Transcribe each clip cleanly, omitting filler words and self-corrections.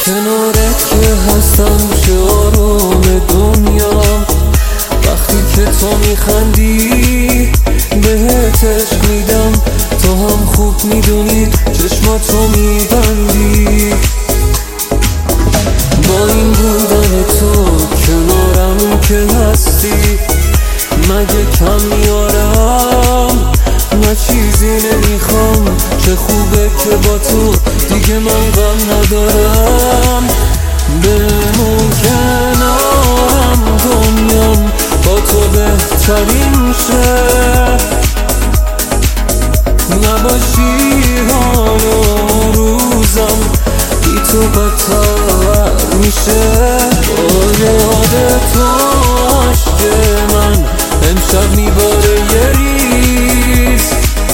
کنارت که هستم چه آرام دنیام، وقتی که تو میخندی بهت عشق میدم. تو هم خوب میدونی چشماتو میبندی. با این بودن تو کنارم که هستی مگه کم میارم؟ نه چیزی نمیخوام، چه خوبه که با تو دیگه من غم ندارم. بمون کنارم دنیام با تو بهترین شه، نباشی حال و روزم بی تو بدتر میشه. با یاد تو عشق من امشب میباره یه ریز،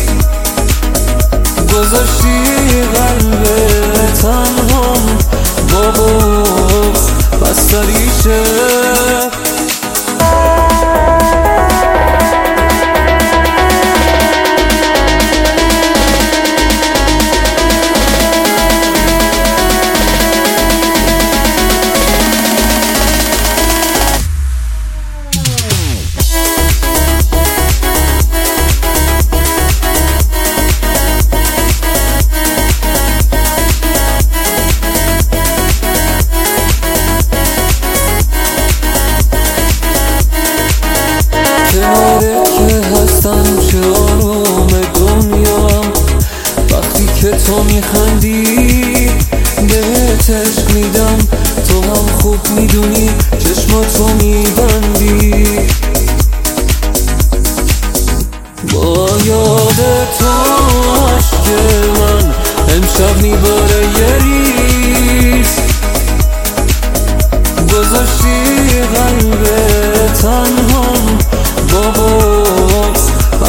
گذاشتی قلب تنهام با بغض بستریشه. کنارت که هستم چه آرام دنیام، وقتی که تو میخندی بهت عشق میدم. تو هم خوب میدونی چشماتو میبندی. با یاد تو عشق من امشب میباره یه ریز، گذاشتی قلب تنهام با بغض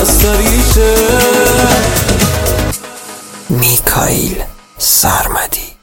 بستریشه. میکائیل سرمدی.